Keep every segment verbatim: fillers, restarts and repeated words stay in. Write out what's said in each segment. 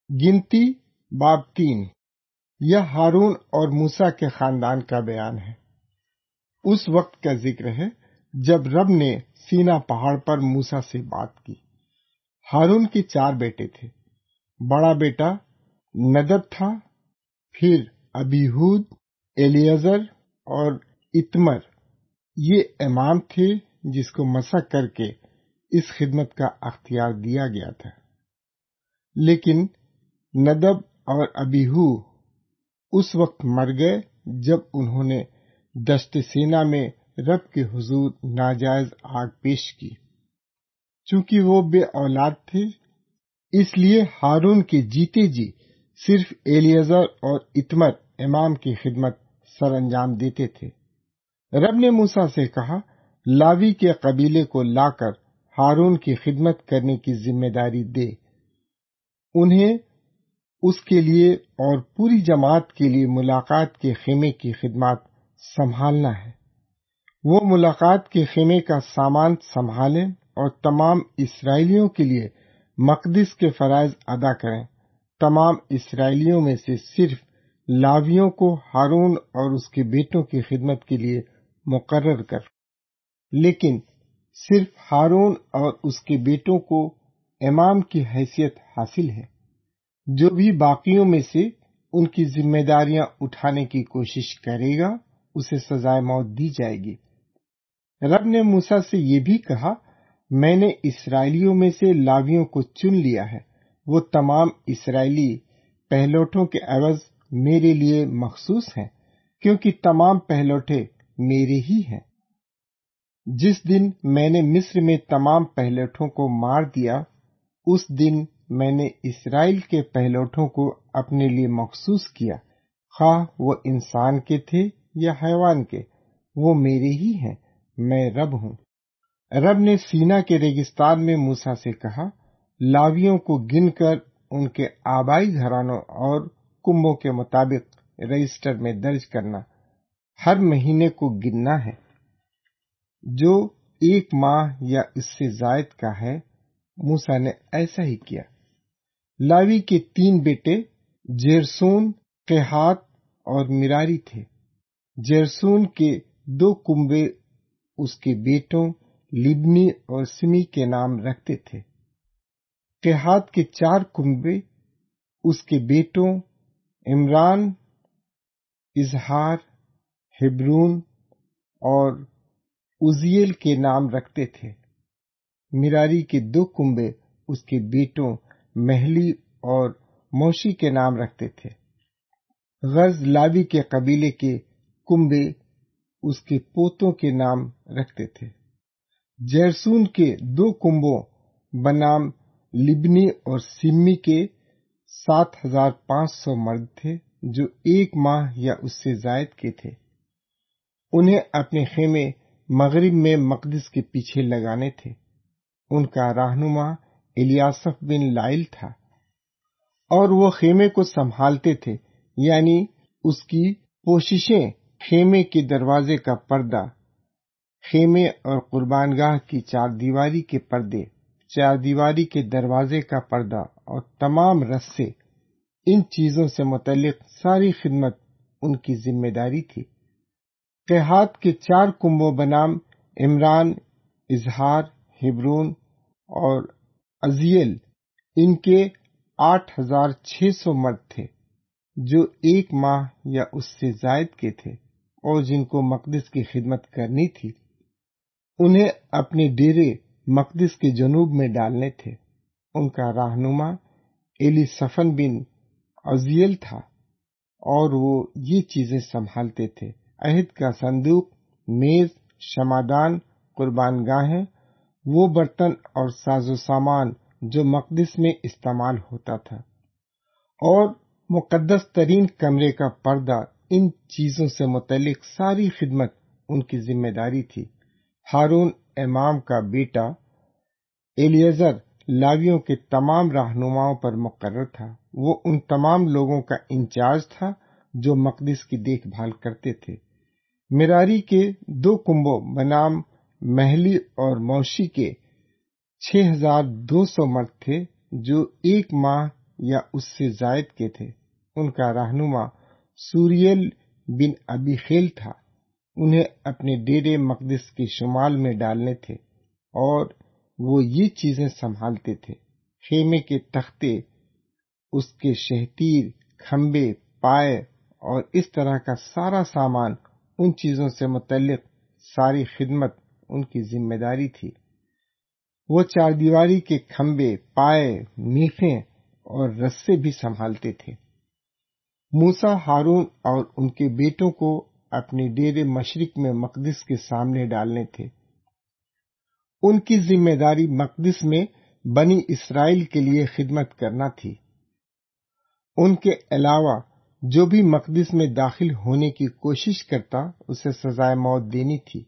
گنتی باب تین، یہ ہارون اور موسیٰ کے خاندان کا بیان ہے۔ اس وقت کا ذکر ہے جب رب نے سینا پہاڑ پر موسیٰ سے بات کی۔ ہارون کے چار بیٹے تھے۔ بڑا بیٹا ندب تھا، پھر ابیہود، الیعزر اور اتمر۔ یہ امام تھے جس کو مسح کر کے اس خدمت کا اختیار دیا گیا تھا۔ لیکن ندب اور ابیہو اس وقت مر گئے جب انہوں نے دشت سینا میں رب کے حضور ناجائز آگ پیش کی۔ چونکہ وہ بے اولاد تھے، اس لیے ہارون کے جیتے جی صرف الیعزر اور اتمر امام کی خدمت سر انجام دیتے تھے۔ رب نے موسیٰ سے کہا، لاوی کے قبیلے کو لا کر ہارون کی خدمت کرنے کی ذمہ داری دے۔ انہیں اس کے لیے اور پوری جماعت کے لیے ملاقات کے خیمے کی خدمات سنبھالنا ہے۔ وہ ملاقات کے خیمے کا سامان سنبھالیں اور تمام اسرائیلیوں کے لیے مقدس کے فرائض ادا کریں۔ تمام اسرائیلیوں میں سے صرف لاویوں کو ہارون اور اس کے بیٹوں کی خدمت کے لیے مقرر کر، لیکن صرف ہارون اور اس کے بیٹوں کو امام کی حیثیت حاصل ہے۔ جو بھی باقیوں میں سے ان کی ذمہ داریاں اٹھانے کی کوشش کرے گا اسے سزائے موت دی جائے گی۔ رب نے موسیٰ سے یہ بھی کہا، میں نے اسرائیلیوں میں سے لاویوں کو چن لیا ہے۔ وہ تمام اسرائیلی پہلوٹوں کے عوض میرے لیے مخصوص ہیں، کیونکہ تمام پہلوٹے میرے ہی ہیں۔ جس دن میں نے مصر میں تمام پہلوٹوں کو مار دیا، اس دن میں نے اسرائیل کے پہلوٹوں کو اپنے لیے مخصوص کیا، خواہ وہ انسان کے تھے یا حیوان کے، وہ میرے ہی ہیں، میں رب ہوں۔ رب نے سینا کے ریگستان میں موسیٰ سے کہا، لاویوں کو گن کر ان کے آبائی گھرانوں اور کنبوں کے مطابق رجسٹر میں درج کرنا۔ ہر مہینے کو گننا ہے جو ایک ماہ یا اس سے زائد کا ہے۔ موسیٰ نے ایسا ہی کیا۔ لاوی کے تین بیٹے جیرسون، قہات اور مراری تھے۔ جیرسون کے دو کنبے اس کے بیٹوں لبنی اور سمی کے نام رکھتے تھے۔ قہات کے چار کنبے اس کے بیٹوں عمران، اظہار، ہبرون اور عزیل کے نام رکھتے تھے۔ مراری کے دو کنبے اس کے بیٹوں محلی اور موشی کے نام رکھتے تھے۔ غرض لاوی کے قبیلے کے کنبے اس کے پوتوں کے نام رکھتے تھے۔ جیرسون کے دو کنبوں بنام لبنی اور سمی کے سات ہزار پانچ سو مرد تھے جو ایک ماہ یا اس سے زائد کے تھے۔ انہیں اپنے خیمے مغرب میں مقدس کے پیچھے لگانے تھے۔ ان کا رہنما الیاسف بن لائل تھا، اور وہ خیمے کو سنبھالتے تھے، یعنی اس کی پوششیں، خیمے کے دروازے کا پردہ، خیمے اور قربان گاہ کی چار دیواری کے پردے، چار دیواری کے دروازے کا پردہ اور تمام رسے۔ ان چیزوں سے متعلق ساری خدمت ان کی ذمہ داری تھی۔ قہات کے چار کنبوں بنام عمران، اظہار، ہبرون اور عزیل، ان کے آٹھ ہزار چھ سو مرد تھے جو ایک ماہ یا اس سے زائد کے تھے اور جن کو مقدس کی خدمت کرنی تھی۔ انہیں اپنے ڈیرے مقدس کے جنوب میں ڈالنے تھے۔ ان کا رہنما ایلی سفن بن عزیل تھا، اور وہ یہ چیزیں سنبھالتے تھے: عہد کا صندوق، میز، شمعدان، قربان گاہیں، وہ برتن اور ساز و سامان جو مقدس میں استعمال ہوتا تھا، اور مقدس ترین کمرے کا پردہ۔ ان چیزوں سے متعلق ساری خدمت ان کی ذمہ داری تھی۔ ہارون امام کا بیٹا الیعزر لاویوں کے تمام رہنماؤں پر مقرر تھا۔ وہ ان تمام لوگوں کا انچارج تھا جو مقدس کی دیکھ بھال کرتے تھے۔ مراری کے دو کنبوں بنام محلی اور موشی کے چھ ہزار دو سو مرد تھے جو ایک ماہ یا اس سے زائد کے تھے۔ ان کا رہنما سوریل بن ابی خیل تھا۔ انہیں اپنے ڈیرے مقدس کے شمال میں ڈالنے تھے اور وہ یہ چیزیں سنبھالتے تھے: خیمے کے تختے، اس کے شہتیر، کھمبے، پائے اور اس طرح کا سارا سامان۔ ان چیزوں سے متعلق ساری خدمت ان کی ذمہ داری تھی۔ وہ چار دیواری کے کھمبے، پائے، میخیں اور رسے بھی سنبھالتے تھے۔ موسیٰ، ہارون اور ان کے بیٹوں کو اپنے ڈیرے مشرق میں مقدس کے سامنے ڈالنے تھے۔ ان کی ذمہ داری مقدس میں بنی اسرائیل کے لیے خدمت کرنا تھی۔ ان کے علاوہ جو بھی مقدس میں داخل ہونے کی کوشش کرتا اسے سزائے موت دینی تھی۔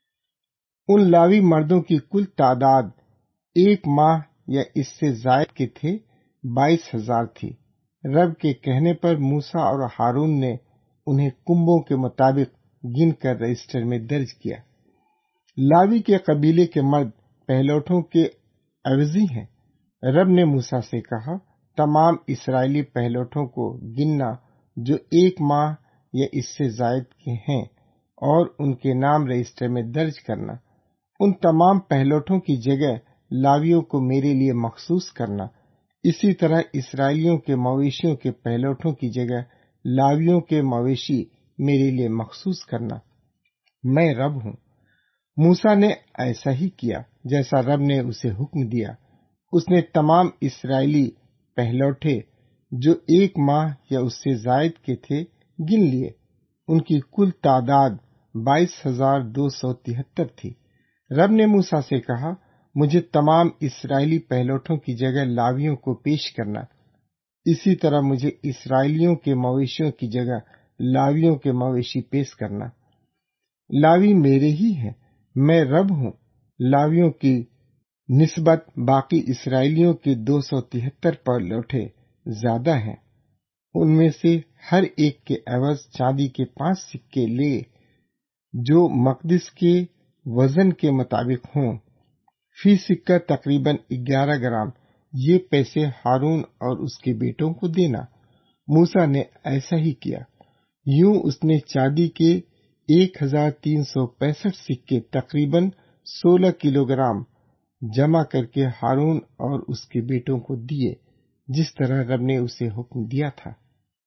ان لاوی مردوں کی کل تعداد ایک ماہ یا اس سے زائد کے تھے بائیس ہزار تھی۔ رب کے کہنے پر موسیٰ اور ہارون نے انہیں کنبوں کے مطابق گن کر رجسٹر میں درج کیا۔ لاوی کے قبیلے کے مرد پہلوٹوں کے عوضی ہیں۔ رب نے موسیٰ سے کہا، تمام اسرائیلی پہلوٹوں کو گننا جو ایک ماہ یا اس سے زائد کے ہیں اور ان کے نام رجسٹر میں درج کرنا۔ ان تمام پہلوٹوں کی جگہ لاویوں کو میرے لیے مخصوص کرنا۔ اسی طرح اسرائیلیوں کے مویشیوں کے پہلوٹوں کی جگہ لاویوں کے مویشی میرے لیے مخصوص کرنا۔ میں رب ہوں۔ موسیٰ نے ایسا ہی کیا جیسا رب نے اسے حکم دیا۔ اس نے تمام اسرائیلی پہلوٹے جو ایک ماہ یا اس سے زائد کے تھے گن لیے۔ ان کی کل تعداد بائیس ہزار دو سو تہتر تھی۔ رب نے موسیٰ سے کہا، مجھے تمام اسرائیلی پہلوٹوں کی جگہ لاویوں کو پیش کرنا۔ اسی طرح مجھے اسرائیلیوں کے مویشیوں کی جگہ لاویوں کے مویشی پیش کرنا۔ لاوی میرے ہی ہیں، میں رب ہوں۔ لاویوں کی نسبت باقی اسرائیلیوں کے دو سو تہتر پہلوٹے زیادہ ہیں۔ ان میں سے ہر ایک کے عوض چاندی کے پانچ سکے لے جو مقدس کے وزن کے مطابق ہوں، فی سکہ تقریباً گیارہ گرام۔ یہ پیسے ہارون اور اس کے بیٹوں کو دینا۔ موسیٰ نے ایسا ہی کیا۔ یوں اس نے چاندی کے ایک ہزار تین سو پینسٹھ سکے تقریباً سولہ کلو گرام جمع کر کے ہارون اور اس کے بیٹوں کو دیے، جس طرح رب نے اسے حکم دیا تھا۔